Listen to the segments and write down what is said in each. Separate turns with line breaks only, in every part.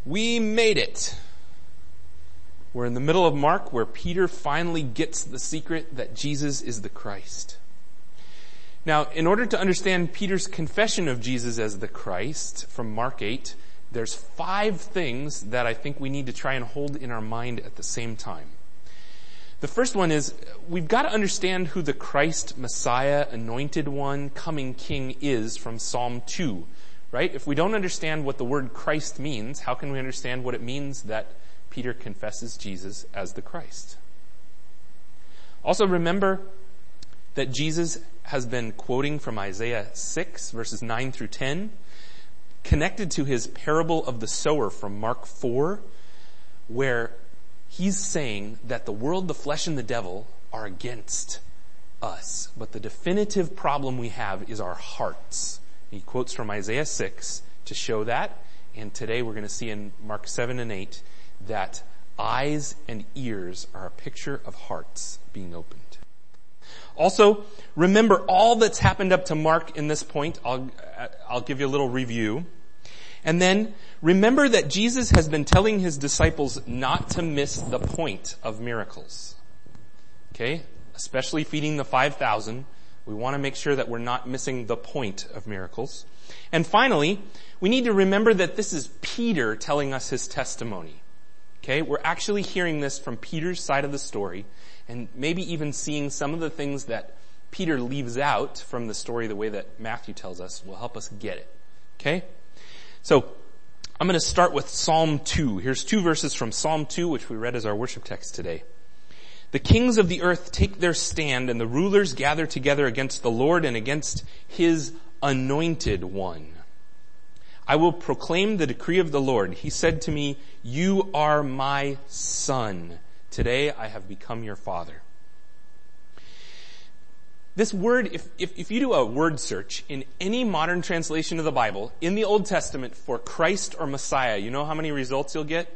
We made it. We're in the middle of Mark, where Peter finally gets the secret that Jesus is the Christ. Now, in order to understand Peter's confession of Jesus as the Christ from Mark 8, there's 5 things that I think we need to try and hold in our mind at the same time. The first one is, we've got to understand who the Christ, Messiah, Anointed One, coming King is from Psalm 2, right? If we don't understand what the word Christ means, how can we understand what it means that Peter confesses Jesus as the Christ? Also remember that Jesus has been quoting from Isaiah 6, verses 9 through 10, connected to his parable of the sower from Mark 4, where he's saying that the world, the flesh, and the devil are against us. But the definitive problem we have is our hearts. He quotes from Isaiah 6 to show that. And today we're going to see in Mark 7 and 8 that eyes and ears are a picture of hearts being opened. Also, remember all that's happened up to Mark in this point. I'll give you a little review. And then remember that Jesus has been telling his disciples not to miss the point of miracles. Okay? Especially feeding the 5,000. We want to make sure that we're not missing the point of miracles. And finally, we need to remember that this is Peter telling us his testimony. Okay? We're actually hearing this from Peter's side of the story, and maybe even seeing some of the things that Peter leaves out from the story the way that Matthew tells us will help us get it. Okay? So, I'm going to start with Psalm 2. Here's 2 verses from Psalm 2, which we read as our worship text today. The kings of the earth take their stand, and the rulers gather together against the Lord and against his anointed one. I will proclaim the decree of the Lord. He said to me, "You are my son. Today I have become your father." This word, if you do a word search in any modern translation of the Bible, in the Old Testament for Christ or Messiah, you know how many results you'll get?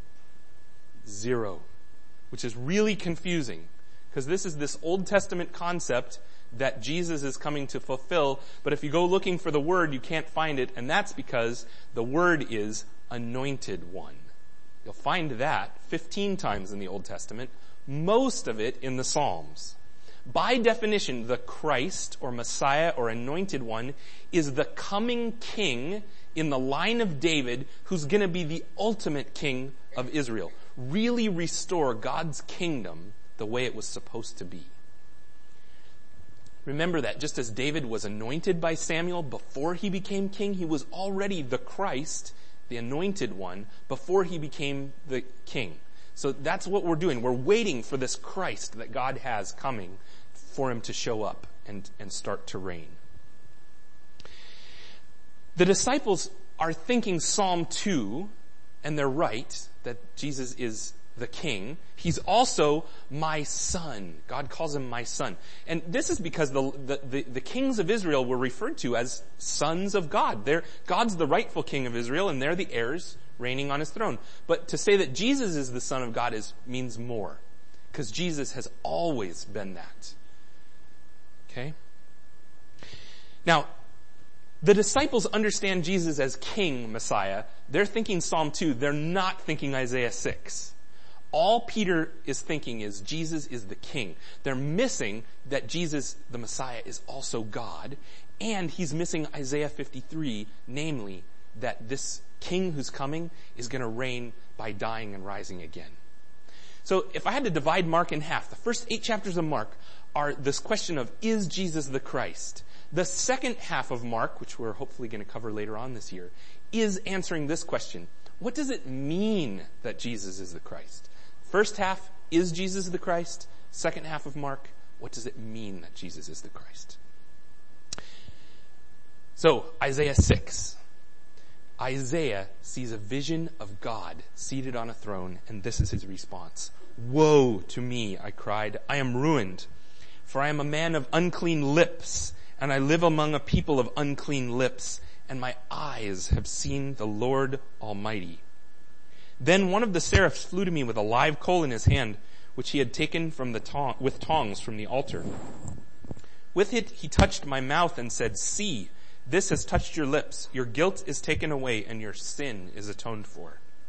0. Which is really confusing, because this is this Old Testament concept that Jesus is coming to fulfill, but if you go looking for the word, you can't find it, and that's because the word is anointed one. You'll find that 15 times in the Old Testament, most of it in the Psalms. By definition, the Christ or Messiah or anointed one is the coming king in the line of David who's going to be the ultimate king of Israel. Really restore God's kingdom the way it was supposed to be. Remember that just as David was anointed by Samuel before he became king, he was already the Christ, the anointed one, before he became the king. So that's what we're doing. We're waiting for this Christ that God has coming for him to show up and start to reign. The disciples are thinking Psalm 2, and they're right, that Jesus is the king. He's also my son. God calls him my son. And this is because the kings of Israel were referred to as sons of God. God's the rightful king of Israel, and they're the heirs reigning on his throne. But to say that Jesus is the son of God means more, because Jesus has always been that. Okay? Now, the disciples understand Jesus as King Messiah. They're thinking Psalm 2. They're not thinking Isaiah 6. All Peter is thinking is Jesus is the King. They're missing that Jesus, the Messiah, is also God. And he's missing Isaiah 53, namely that this King who's coming is going to reign by dying and rising again. So if I had to divide Mark in half, the first 8 chapters of Mark are this question of, is Jesus the Christ? The second half of Mark, which we're hopefully going to cover later on this year, is answering this question. What does it mean that Jesus is the Christ? First half, is Jesus the Christ? Second half of Mark, what does it mean that Jesus is the Christ? So, Isaiah 6. Isaiah sees a vision of God seated on a throne, and this is his response. "Woe to me," I cried, "I am ruined, for I am a man of unclean lips, and I live among a people of unclean lips, and my eyes have seen the Lord Almighty." Then one of the seraphs flew to me with a live coal in his hand, which he had taken from with tongs from the altar. With it he touched my mouth and said, "See, this has touched your lips. Your guilt is taken away and your sin is atoned for."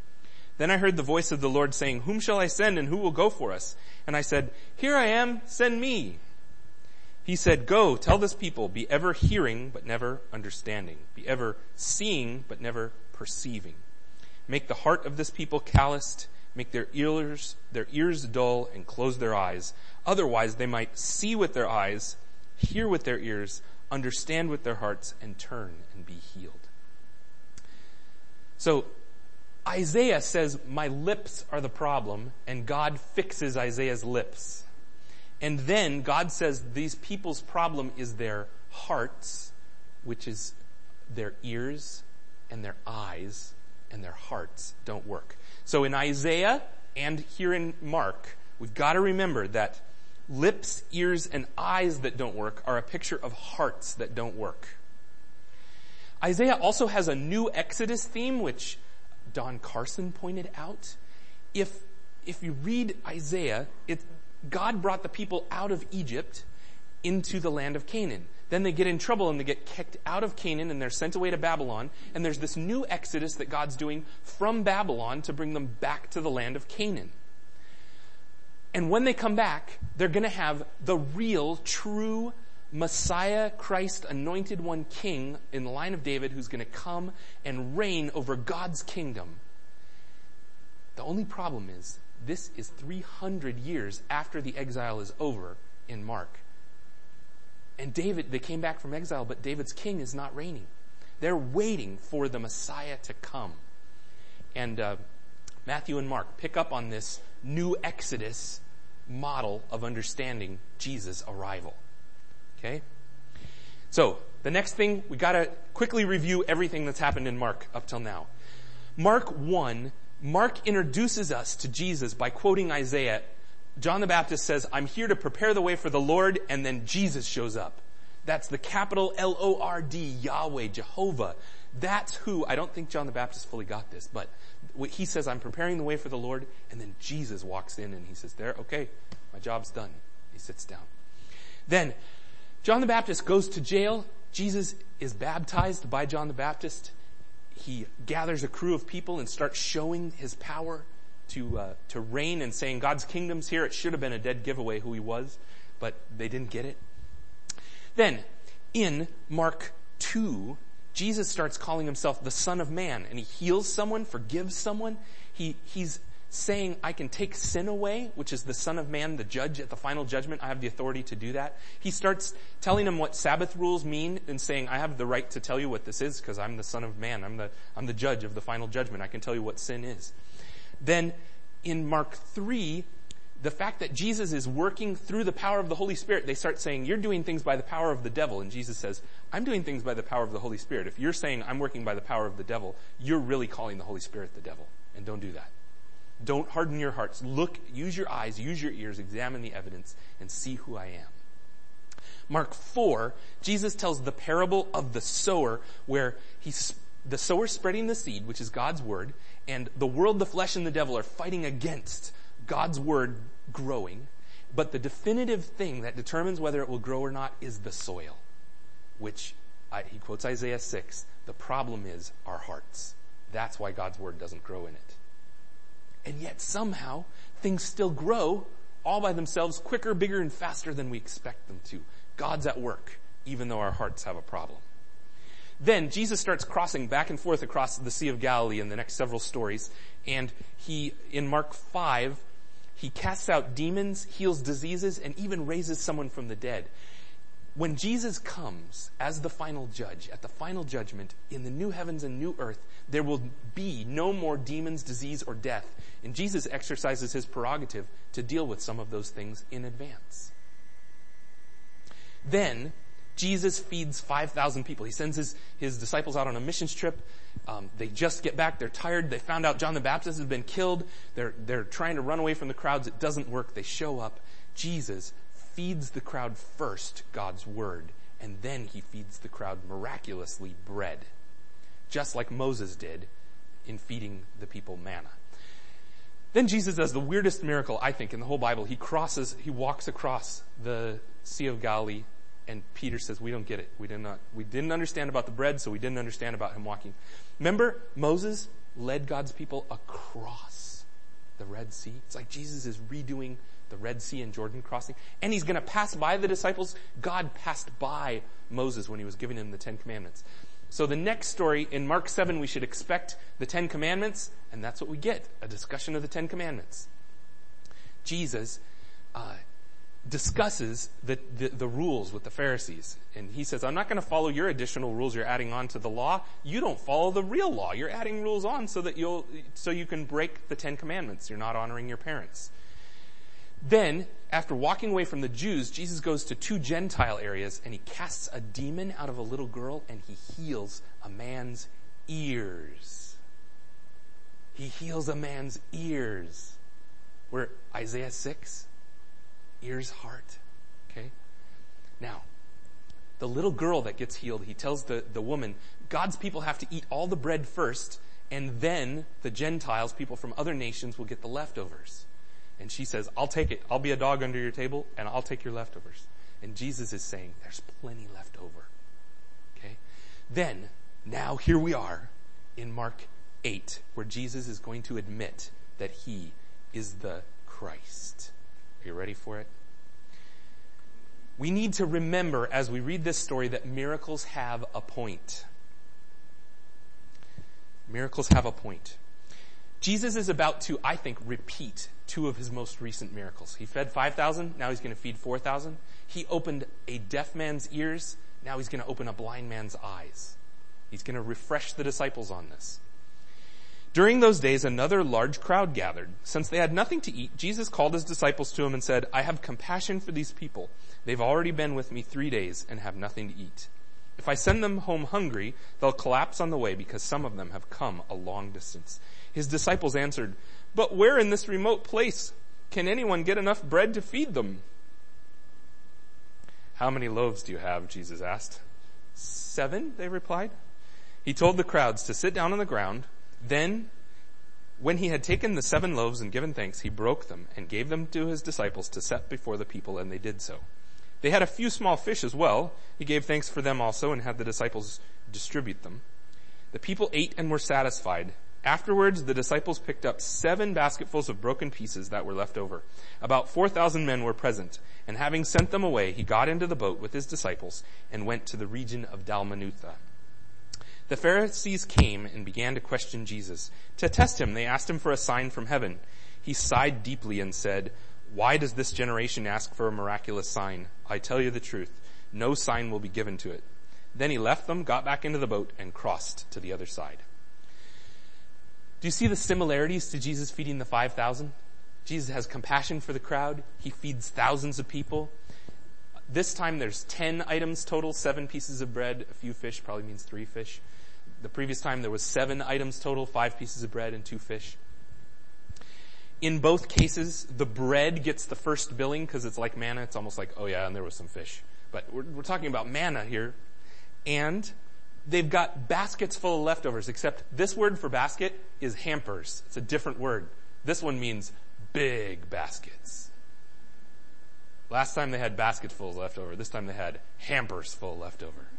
Then I heard the voice of the Lord saying, "Whom shall I send, and who will go for us?" And I said, "Here I am, send me." He said, "Go, tell this people, be ever hearing, but never understanding. Be ever seeing, but never perceiving. Make the heart of this people calloused, make their ears dull, and close their eyes. Otherwise they might see with their eyes, hear with their ears, understand with their hearts, and turn and be healed." So Isaiah says, my lips are the problem, and God fixes Isaiah's lips. And then God says these people's problem is their hearts, which is their ears and their eyes, and their hearts don't work. So in Isaiah and here in Mark, we've got to remember that lips, ears, and eyes that don't work are a picture of hearts that don't work. Isaiah also has a new Exodus theme, which Don Carson pointed out. If you read Isaiah, God brought the people out of Egypt into the land of Canaan. Then they get in trouble and they get kicked out of Canaan and they're sent away to Babylon. And there's this new Exodus that God's doing from Babylon to bring them back to the land of Canaan. And when they come back, they're going to have the real, true Messiah, Christ, anointed one king in the line of David who's going to come and reign over God's kingdom. The only problem is, this is 300 years after the exile is over in Mark. And they came back from exile, but David's king is not reigning. They're waiting for the Messiah to come. And Matthew and Mark pick up on this new Exodus model of understanding Jesus' arrival. Okay? So, the next thing, we got to quickly review everything that's happened in Mark up till now. Mark 1, Mark introduces us to Jesus by quoting Isaiah. John the Baptist says, "I'm here to prepare the way for the Lord," and then Jesus shows up. That's the capital L-O-R-D, Yahweh, Jehovah. That's who, I don't think John the Baptist fully got this, but he says, "I'm preparing the way for the Lord," and then Jesus walks in and he says, "There, okay, my job's done." He sits down. Then, John the Baptist goes to jail. Jesus is baptized by John the Baptist. He gathers a crew of people and starts showing his power to reign and saying, God's kingdom's here. It should have been a dead giveaway who he was, but they didn't get it. Then, in Mark 2, Jesus starts calling himself the Son of Man, and he heals someone, forgives someone. He's saying, I can take sin away, which is the Son of Man, the judge at the final judgment. I have the authority to do that. He starts telling them what Sabbath rules mean and saying, I have the right to tell you what this is because I'm the Son of Man. I'm the judge of the final judgment. I can tell you what sin is. Then in Mark 3, the fact that Jesus is working through the power of the Holy Spirit, they start saying, you're doing things by the power of the devil. And Jesus says, I'm doing things by the power of the Holy Spirit. If you're saying I'm working by the power of the devil, you're really calling the Holy Spirit the devil. And don't do that. Don't harden your hearts. Look, use your eyes, use your ears, examine the evidence, and see who I am. Mark 4, Jesus tells the parable of the sower, where the sower spreading the seed, which is God's word, and the world, the flesh, and the devil are fighting against God's word growing. But the definitive thing that determines whether it will grow or not is the soil, which he quotes Isaiah 6. The problem is our hearts. That's why God's word doesn't grow in it. And yet somehow things still grow all by themselves, quicker, bigger, and faster than we expect them to. God's at work, even though our hearts have a problem. Then Jesus starts crossing back and forth across the Sea of Galilee in the next several stories. And in Mark 5, he casts out demons, heals diseases, and even raises someone from the dead. When Jesus comes as the final judge, at the final judgment, in the new heavens and new earth, there will be no more demons, disease, or death. And Jesus exercises his prerogative to deal with some of those things in advance. Then, Jesus feeds 5,000 people. He sends his disciples out on a missions trip. They just get back. They're tired. They found out John the Baptist has been killed. They're trying to run away from the crowds. It doesn't work. They show up. Jesus feeds the crowd first God's word, and then he feeds the crowd miraculously bread, just like Moses did in feeding the people manna. Then Jesus does the weirdest miracle, I think, in the whole Bible. He walks across the Sea of Galilee, and Peter says, we don't get it. We didn't understand about the bread, so we didn't understand about him walking. Remember Moses led God's people across the Red Sea. It's like Jesus is redoing the Red Sea and Jordan crossing. And he's going to pass by the disciples. God passed by Moses when he was giving him the 10 Commandments. So the next story in Mark 7, we should expect the 10 Commandments, and that's what we get, a discussion of the 10 Commandments. Jesus discusses the rules with the Pharisees. And he says, I'm not going to follow your additional rules you're adding on to the law. You don't follow the real law. You're adding rules on so you can break the 10 Commandments. You're not honoring your parents. Then, after walking away from the Jews, Jesus goes to 2 Gentile areas and he casts a demon out of a little girl and he heals a man's ears. He heals a man's ears. We're Isaiah 6, ears, heart. Okay? Now, the little girl that gets healed, he tells the woman, God's people have to eat all the bread first, and then the Gentiles, people from other nations, will get the leftovers. And she says, I'll take it. I'll be a dog under your table, and I'll take your leftovers. And Jesus is saying, there's plenty left over. Okay? Then, now here we are in Mark 8, where Jesus is going to admit that he is the Christ. Are you ready for it? We need to remember as we read this story that miracles have a point. Miracles have a point. Jesus is about to, I think, repeat 2 of his most recent miracles. He fed 5,000, now he's going to feed 4,000. He opened a deaf man's ears, now he's going to open a blind man's eyes. He's going to refresh the disciples on this. During those days, another large crowd gathered. Since they had nothing to eat, Jesus called his disciples to him and said, I have compassion for these people. They've already been with me 3 days and have nothing to eat. If I send them home hungry, they'll collapse on the way because some of them have come a long distance. His disciples answered, but where in this remote place can anyone get enough bread to feed them? How many loaves do you have? Jesus asked. 7, they replied. He told the crowds to sit down on the ground. Then, when he had taken the 7 loaves and given thanks, he broke them and gave them to his disciples to set before the people, and they did so. They had a few small fish as well. He gave thanks for them also and had the disciples distribute them. The people ate and were satisfied. Afterwards, the disciples picked up 7 basketfuls of broken pieces that were left over. About 4,000 men were present, and having sent them away, he got into the boat with his disciples and went to the region of Dalmanutha. The Pharisees came and began to question Jesus. To test him, they asked him for a sign from heaven. He sighed deeply and said, why does this generation ask for a miraculous sign? I tell you the truth, no sign will be given to it. Then he left them, got back into the boat, and crossed to the other side. Do you see the similarities to Jesus feeding the 5,000? Jesus has compassion for the crowd. He feeds thousands of people. This time there's 10 items total, 7 pieces of bread, a few fish, probably means 3 fish. The previous time there was 7 items total, 5 pieces of bread and 2 fish. In both cases, the bread gets the first billing because it's like manna. It's almost like, oh yeah, and there was some fish. But we're talking about manna here. And they've got baskets full of leftovers, except this word for basket is hampers. It's a different word. This one means big baskets. Last time they had baskets full left over. This time they had hampers full left over.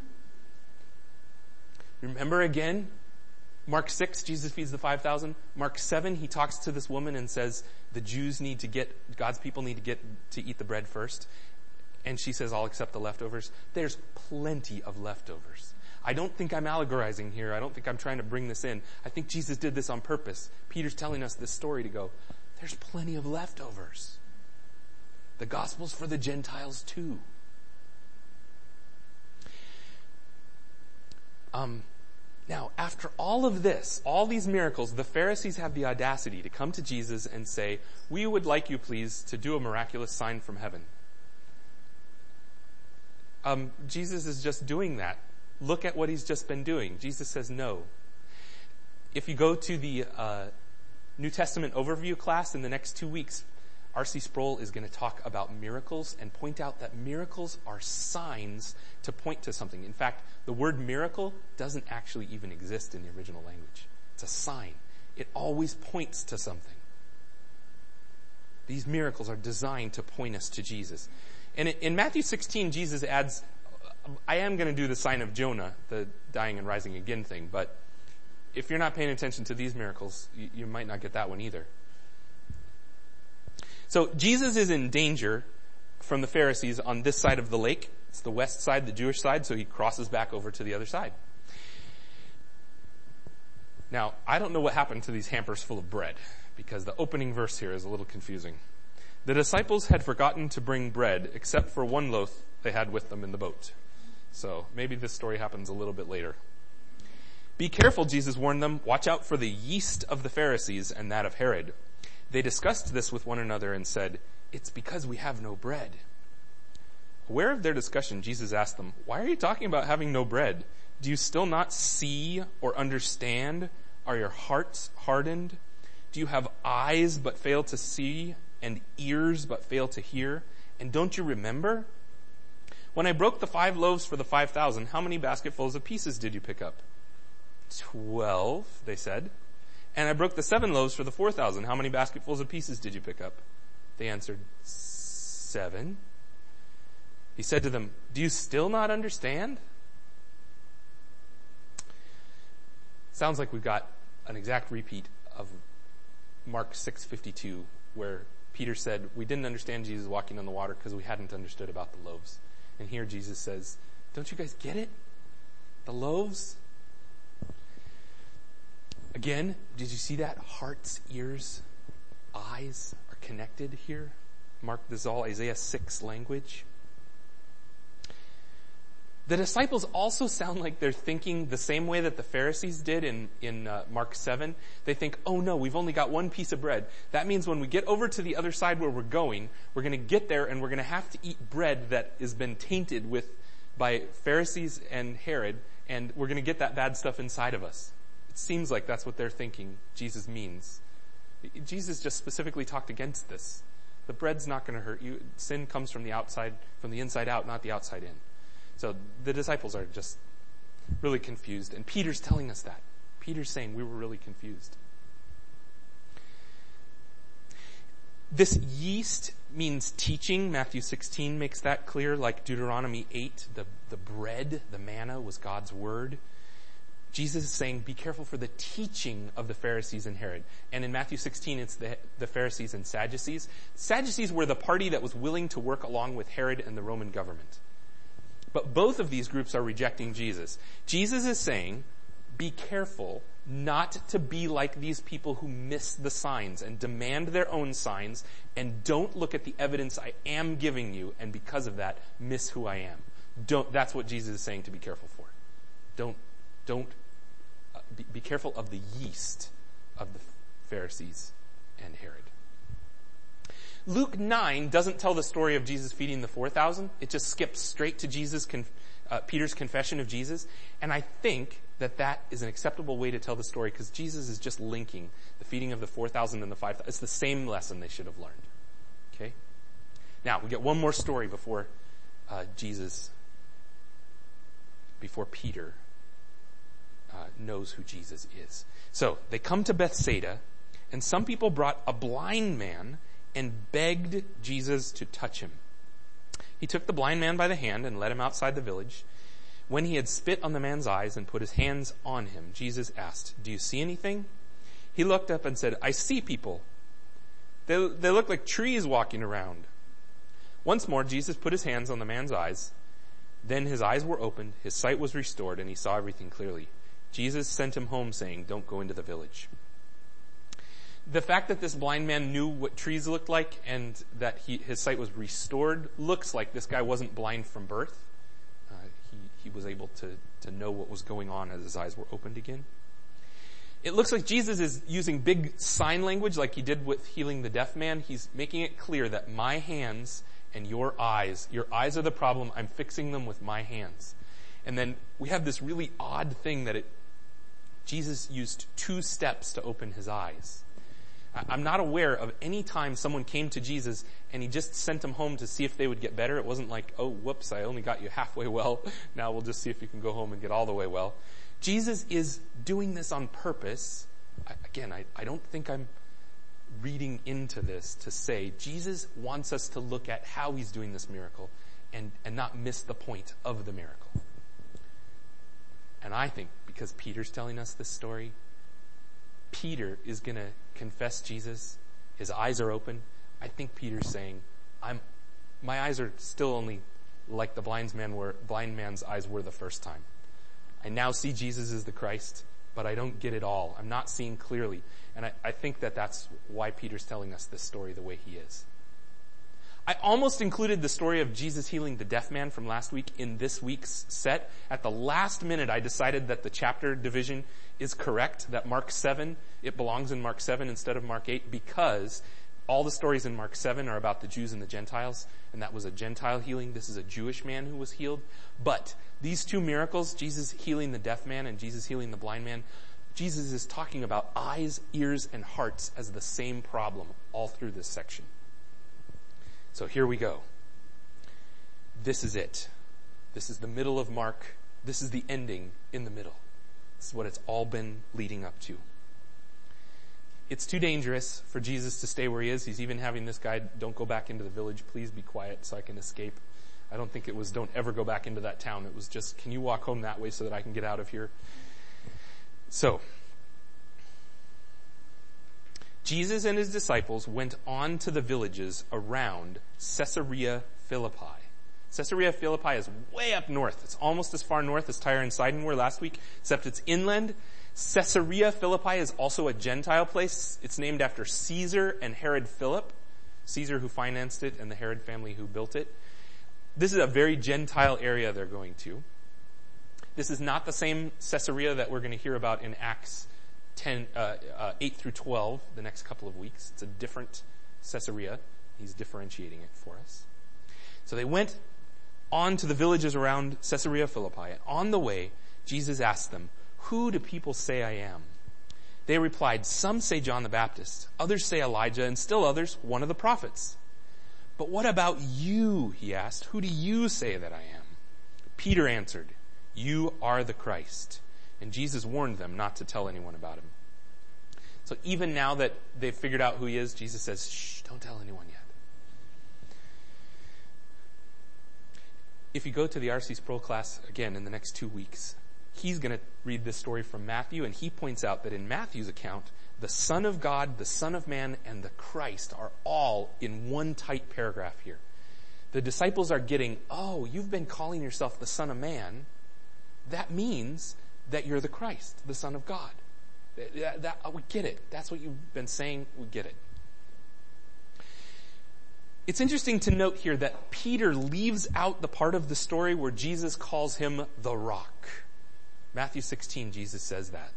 Remember again, Mark 6, Jesus feeds the 5,000. Mark 7, he talks to this woman and says God's people need to get to eat the bread first. And she says, I'll accept the leftovers. There's plenty of leftovers. I don't think I'm allegorizing here. I don't think I'm trying to bring this in. I think Jesus did this on purpose. Peter's telling us this story to go, there's plenty of leftovers. The gospel's for the Gentiles too. Now, after all of this, all these miracles, the Pharisees have the audacity to come to Jesus and say, we would like you, please, to do a miraculous sign from heaven. Jesus is just doing that. Look at what he's just been doing. Jesus says no. If you go to the New Testament overview class in the next 2 weeks, R.C. Sproul is going to talk about miracles and point out that miracles are signs to point to something. In fact, the word miracle doesn't actually even exist in the original language. It's a sign. It always points to something. These miracles are designed to point us to Jesus. And in Matthew 16, Jesus adds, I am going to do the sign of Jonah, the dying and rising again thing, but if you're not paying attention to these miracles, you might not get that one either. So Jesus is in danger from the Pharisees on this side of the lake. It's the west side, the Jewish side, so he crosses back over to the other side. Now, I don't know what happened to these hampers full of bread, because the opening verse here is a little confusing. The disciples had forgotten to bring bread, except for one loaf they had with them in the boat. So maybe this story happens a little bit later. Be careful, Jesus warned them. Watch out for the yeast of the Pharisees and that of Herod. They discussed this with one another and said, it's because we have no bread. Aware of their discussion, Jesus asked them, why are you talking about having no bread? Do you still not see or understand? Are your hearts hardened? Do you have eyes but fail to see and ears but fail to hear? And don't you remember? When I broke the 5 loaves for the 5,000, how many basketfuls of pieces did you pick up? 12, they said. And I broke the 7 loaves for the 4,000. How many basketfuls of pieces did you pick up? They answered, 7. He said to them, do you still not understand? Sounds like we've got an exact repeat of Mark 6:52, where Peter said, we didn't understand Jesus walking on the water because we hadn't understood about the loaves. And here Jesus says, don't you guys get it? The loaves? Again, did you see that? Hearts, ears, eyes are connected here. Mark, this is all Isaiah 6 language. The disciples also sound like they're thinking the same way that the Pharisees did in Mark 7. They think, oh no, we've only got one piece of bread. That means when we get over to the other side where we're going to get there and we're going to have to eat bread that has been tainted by Pharisees and Herod, and we're going to get that bad stuff inside of us. It seems like that's what they're thinking Jesus means. Jesus just specifically talked against this. The bread's not going to hurt you. Sin comes from the outside, from the inside out, not the outside in. So the disciples are just really confused. And Peter's telling us that. Peter's saying we were really confused. This yeast means teaching. Matthew 16 makes that clear, like Deuteronomy 8. The bread, the manna, was God's word. Jesus is saying, be careful for the teaching of the Pharisees and Herod. And in Matthew 16, it's the Pharisees and Sadducees. Sadducees were the party that was willing to work along with Herod and the Roman government. But both of these groups are rejecting Jesus. Jesus is saying, be careful not to be like these people who miss the signs and demand their own signs and don't look at the evidence I am giving you, and because of that, miss who I am. That's what Jesus is saying to be careful for. Be careful of the yeast of the Pharisees and Herod. Luke 9 doesn't tell the story of Jesus feeding the 4,000. It just skips straight to Peter's confession of Jesus. And I think that is an acceptable way to tell the story because Jesus is just linking the feeding of the 4,000 and the 5,000. It's the same lesson they should have learned. Okay? Now, we get one more story before Peter knows who Jesus is. So, they come to Bethsaida, and some people brought a blind man and begged Jesus to touch him. He took the blind man by the hand and led him outside the village. When he had spit on the man's eyes and put his hands on him, Jesus asked, do you see anything? He looked up and said, I see people. They look like trees walking around. Once more, Jesus put his hands on the man's eyes. Then his eyes were opened, his sight was restored, and he saw everything clearly. Jesus sent him home saying, don't go into the village. The fact that this blind man knew what trees looked like and that his sight was restored looks like this guy wasn't blind from birth. He was able to know what was going on as his eyes were opened again. It looks like Jesus is using big sign language like he did with healing the deaf man. He's making it clear that my hands and your eyes are the problem. I'm fixing them with my hands. And then we have this really odd thing that Jesus used 2 steps to open his eyes. I'm not aware of any time someone came to Jesus and he just sent them home to see if they would get better. It wasn't like, oh, whoops, I only got you halfway well. Now we'll just see if you can go home and get all the way well. Jesus is doing this on purpose. I don't think I'm reading into this to say Jesus wants us to look at how he's doing this miracle and not miss the point of the miracle. And I think because Peter's telling us this story, Peter is going to confess Jesus. His eyes are open. I think Peter's saying, my eyes are still only like the blind man's eyes were the first time. I now see Jesus as the Christ, but I don't get it all. I'm not seeing clearly. And I think that that's why Peter's telling us this story the way he is. I almost included the story of Jesus healing the deaf man from last week in this week's set. At the last minute, I decided that the chapter division is correct, that Mark 7, it belongs in Mark 7 instead of Mark 8, because all the stories in Mark 7 are about the Jews and the Gentiles, and that was a Gentile healing. This is a Jewish man who was healed. But these two miracles, Jesus healing the deaf man and Jesus healing the blind man, Jesus is talking about eyes, ears, and hearts as the same problem all through this section. So here we go. This is it. This is the middle of Mark. This is the ending in the middle. This is what it's all been leading up to. It's too dangerous for Jesus to stay where he is. He's even having this guy, don't go back into the village. Please be quiet so I can escape. I don't think it was, don't ever go back into that town. It was just, can you walk home that way so that I can get out of here? So, Jesus and his disciples went on to the villages around Caesarea Philippi. Caesarea Philippi is way up north. It's almost as far north as Tyre and Sidon were last week, except it's inland. Caesarea Philippi is also a Gentile place. It's named after Caesar and Herod Philip. Caesar who financed it and the Herod family who built it. This is a very Gentile area they're going to. This is not the same Caesarea that we're going to hear about in Acts 8 through 12, the next couple of weeks. It's a different Caesarea. He's differentiating it for us. So they went on to the villages around Caesarea Philippi. And on the way, Jesus asked them, "Who do people say I am?" They replied, "Some say John the Baptist, others say Elijah, and still others, one of the prophets." "But what about you?" he asked. "Who do you say that I am?" Peter answered, "You are the Christ." And Jesus warned them not to tell anyone about him. So even now that they've figured out who he is, Jesus says, "Shh, don't tell anyone yet." If you go to the R.C. Sproul class again in the next 2 weeks, he's going to read this story from Matthew, and he points out that in Matthew's account, the Son of God, the Son of Man, and the Christ are all in one tight paragraph here. The disciples are getting, oh, you've been calling yourself the Son of Man. That means that you're the Christ, the Son of God. We get it. That's what you've been saying. We get it. It's interesting to note here that Peter leaves out the part of the story where Jesus calls him the rock. Matthew 16, Jesus says that.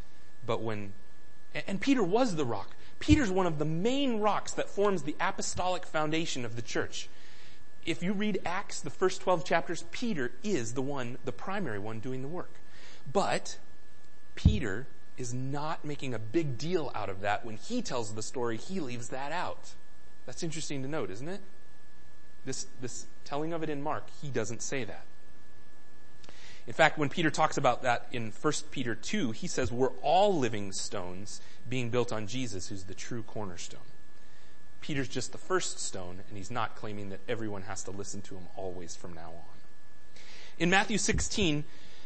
And Peter was the rock. Peter's one of the main rocks that forms the apostolic foundation of the church. If you read Acts, the first 12 chapters, Peter is the primary one doing the work. But Peter is not making a big deal out of that. When he tells the story, he leaves that out. That's interesting to note, isn't it? This telling of it in Mark, he doesn't say that. In fact, when Peter talks about that in 1 Peter 2, he says we're all living stones being built on Jesus, who's the true cornerstone. Peter's just the first stone, and he's not claiming that everyone has to listen to him always from now on. In Matthew 16,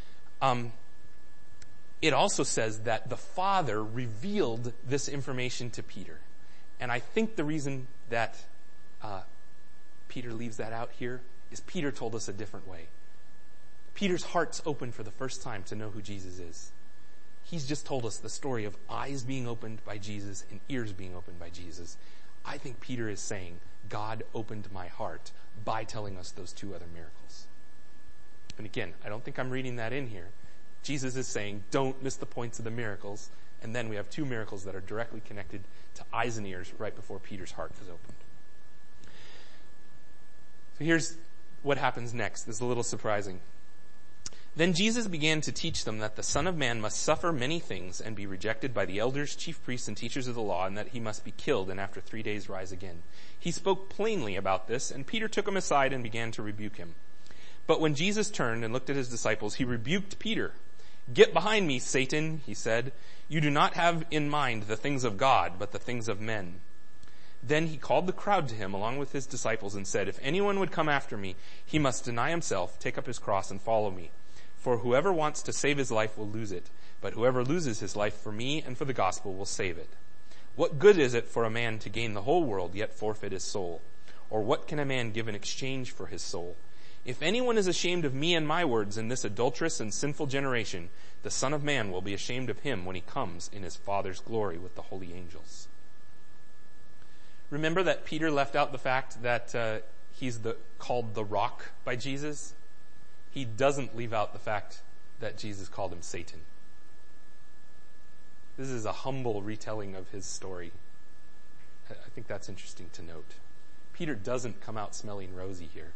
it also says that the Father revealed this information to Peter. And I think the reason that Peter leaves that out here is Peter told us a different way. Peter's heart's open for the first time to know who Jesus is. He's just told us the story of eyes being opened by Jesus and ears being opened by Jesus. I think Peter is saying, God opened my heart by telling us those two other miracles. And again, I don't think I'm reading that in here. Jesus is saying, don't miss the points of the miracles. And then we have two miracles that are directly connected to eyes and ears right before Peter's heart is opened. So here's what happens next. This is a little surprising. Then Jesus began to teach them that the Son of Man must suffer many things and be rejected by the elders, chief priests, and teachers of the law, and that he must be killed and after 3 days rise again. He spoke plainly about this, and Peter took him aside and began to rebuke him. But when Jesus turned and looked at his disciples, he rebuked Peter. "Get behind me, Satan," he said. "You do not have in mind the things of God, but the things of men." Then he called the crowd to him along with his disciples and said, "If anyone would come after me, he must deny himself, take up his cross, and follow me. For whoever wants to save his life will lose it, but whoever loses his life for me and for the gospel will save it. What good is it for a man to gain the whole world, yet forfeit his soul? Or what can a man give in exchange for his soul? If anyone is ashamed of me and my words in this adulterous and sinful generation, the Son of Man will be ashamed of him when he comes in his Father's glory with the holy angels. Remember that Peter left out the fact that he's called the rock by Jesus? He doesn't leave out the fact that Jesus called him Satan. This is a humble retelling of his story. I think that's interesting to note. Peter doesn't come out smelling rosy here.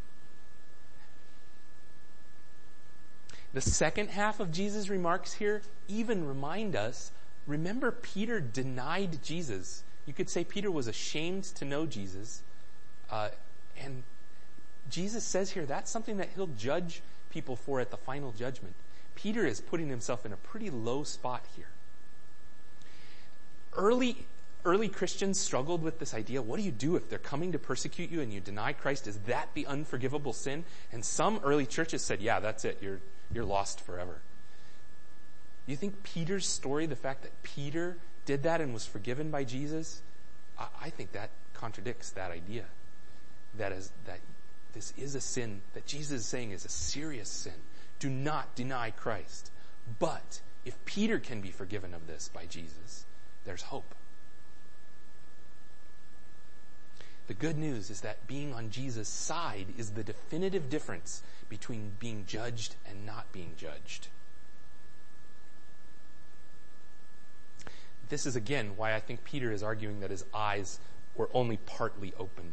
The second half of Jesus' remarks here even remind us, remember Peter denied Jesus. You could say Peter was ashamed to know Jesus. And Jesus says here that's something that he'll judge people for at the final judgment. Peter is putting himself in a pretty low spot here. Early Christians struggled with this idea. What do you do if they're coming to persecute you and you deny Christ? Is that the unforgivable sin? And some early churches said, yeah, that's it. You're lost forever. You think Peter's story, the fact that Peter did that and was forgiven by Jesus, I think that contradicts that idea. That this is a sin that Jesus is saying is a serious sin. Do not deny Christ. But if Peter can be forgiven of this by Jesus, there's hope. The good news is that being on Jesus' side is the definitive difference between being judged and not being judged. This is again why I think Peter is arguing that his eyes were only partly opened.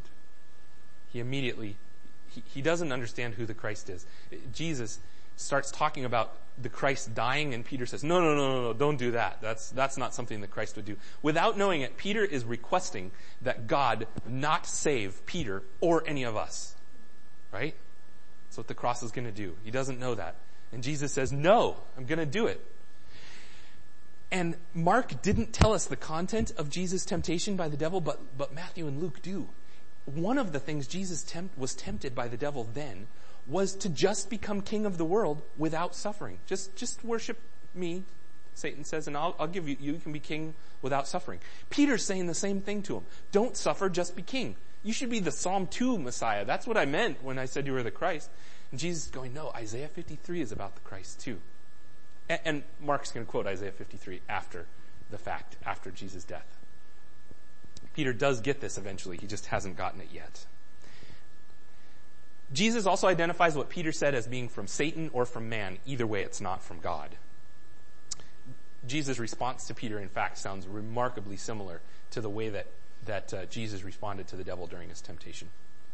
He doesn't understand who the Christ is. Jesus starts talking about the Christ dying, and Peter says, no, don't do that. That's not something that Christ would do. Without knowing it, Peter is requesting that God not save Peter or any of us. Right? That's what the cross is going to do. He doesn't know that. And Jesus says, no, I'm going to do it. And Mark didn't tell us the content of Jesus' temptation by the devil, but Matthew and Luke do. One of the things Jesus was tempted by the devil then was to just become king of the world without suffering. Just worship me, Satan says, and I'll give you can be king without suffering. Peter's saying the same thing to him. Don't suffer, just be king. You should be the Psalm 2 Messiah. That's what I meant when I said you were the Christ. And Jesus is going, no, Isaiah 53 is about the Christ too. And Mark's going to quote Isaiah 53 after the fact, after Jesus' death. Peter does get this eventually. He just hasn't gotten it yet. Jesus also identifies what Peter said as being from Satan or from man. Either way, it's not from God. Jesus' response to Peter, in fact, sounds remarkably similar to the way that Jesus responded to the devil during his temptation.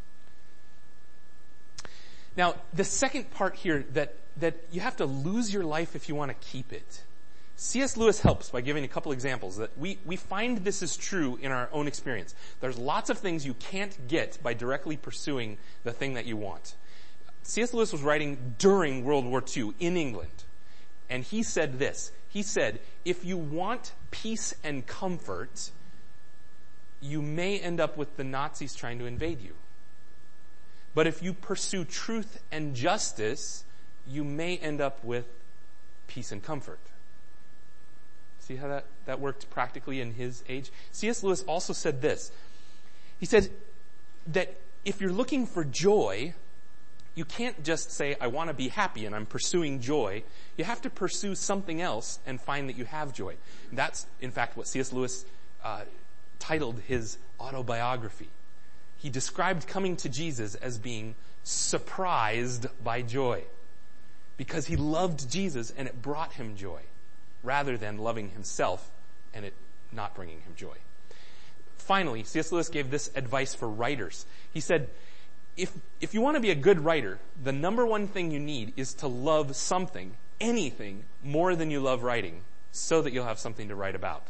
Now, the second part here that you have to lose your life if you want to keep it. C.S. Lewis helps by giving a couple examples that we find this is true in our own experience. There's lots of things you can't get by directly pursuing the thing that you want. C.S. Lewis was writing during World War II in England, and he said this. He said, if you want peace and comfort, you may end up with the Nazis trying to invade you. But if you pursue truth and justice, you may end up with peace and comfort. See how that worked practically in his age? C.S. Lewis also said this. He said that if you're looking for joy, you can't just say, I want to be happy and I'm pursuing joy. You have to pursue something else and find that you have joy. And that's, in fact, what C.S. Lewis titled his autobiography. He described coming to Jesus as being surprised by joy because he loved Jesus and it brought him joy, rather than loving himself and it not bringing him joy. Finally, C.S. Lewis gave this advice for writers. He said, if you want to be a good writer, the number one thing you need is to love something, anything, more than you love writing, so that you'll have something to write about.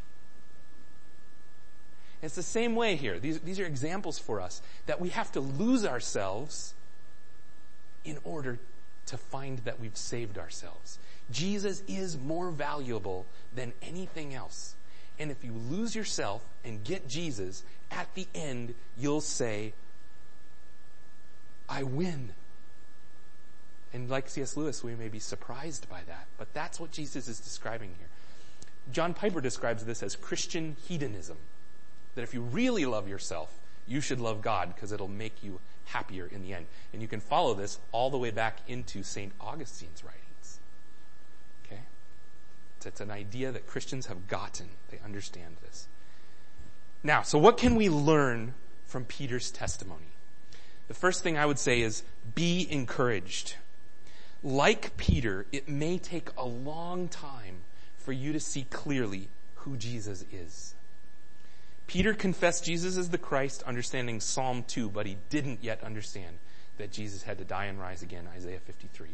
It's the same way here. These are examples for us that we have to lose ourselves in order to find that we've saved ourselves. Jesus is more valuable than anything else. And if you lose yourself and get Jesus, at the end, you'll say, I win. And like C.S. Lewis, we may be surprised by that, but that's what Jesus is describing here. John Piper describes this as Christian hedonism. That if you really love yourself, you should love God because it'll make you happier in the end. And you can follow this all the way back into St. Augustine's writings. Okay? It's an idea that Christians have gotten. They understand this. Now, so what can we learn from Peter's testimony? The first thing I would say is be encouraged. Like Peter, it may take a long time for you to see clearly who Jesus is. Peter confessed Jesus as the Christ, understanding Psalm 2, but he didn't yet understand that Jesus had to die and rise again, Isaiah 53.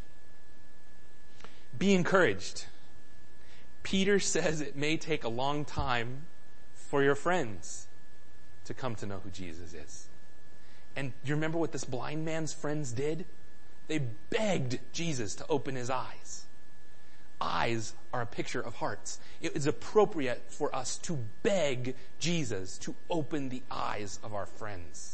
Be encouraged. Peter says it may take a long time for your friends to come to know who Jesus is. And you remember what this blind man's friends did? They begged Jesus to open his eyes. Eyes are a picture of hearts. It is appropriate for us to beg Jesus to open the eyes of our friends.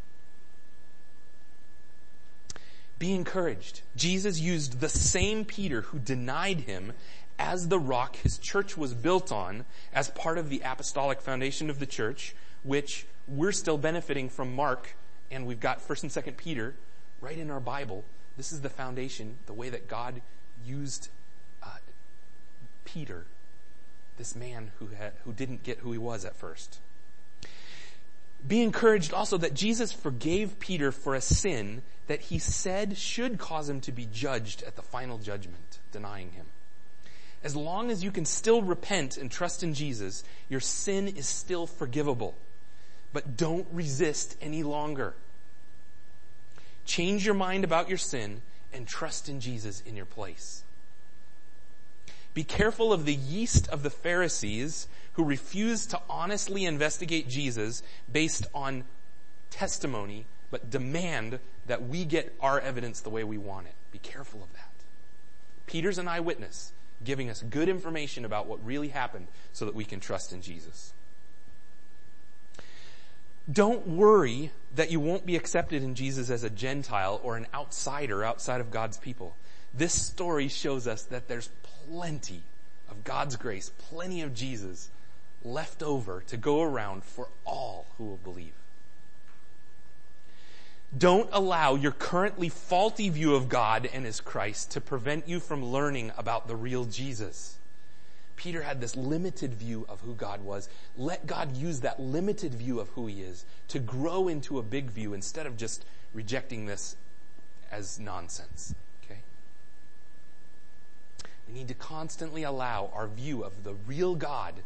Be encouraged. Jesus used the same Peter who denied him as the rock his church was built on as part of the apostolic foundation of the church, which we're still benefiting from Mark, and we've got 1st and 2nd Peter right in our Bible. This is the foundation, the way that God used Peter, this man who didn't get who he was at first. Be encouraged also that Jesus forgave Peter for a sin that he said should cause him to be judged at the final judgment, denying him. As long as you can still repent and trust in Jesus, your sin is still forgivable. But don't resist any longer. Change your mind about your sin and trust in Jesus in your place. Be careful of the yeast of the Pharisees who refuse to honestly investigate Jesus based on testimony, but demand that we get our evidence the way we want it. Be careful of that. Peter's an eyewitness, giving us good information about what really happened so that we can trust in Jesus. Don't worry that you won't be accepted in Jesus as a Gentile or an outsider outside of God's people. This story shows us that there's plenty of God's grace, plenty of Jesus left over to go around for all who will believe. Don't allow your currently faulty view of God and his Christ to prevent you from learning about the real Jesus. Peter had this limited view of who God was. Let God use that limited view of who he is to grow into a big view instead of just rejecting this as nonsense. Okay? We need to constantly allow our view of the real God,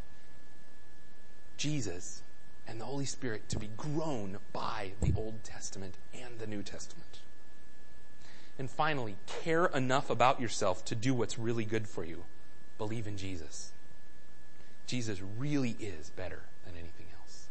Jesus, and the Holy Spirit to be grown by the Old Testament and the New Testament. And finally, care enough about yourself to do what's really good for you. Believe in Jesus. Jesus really is better than anything else.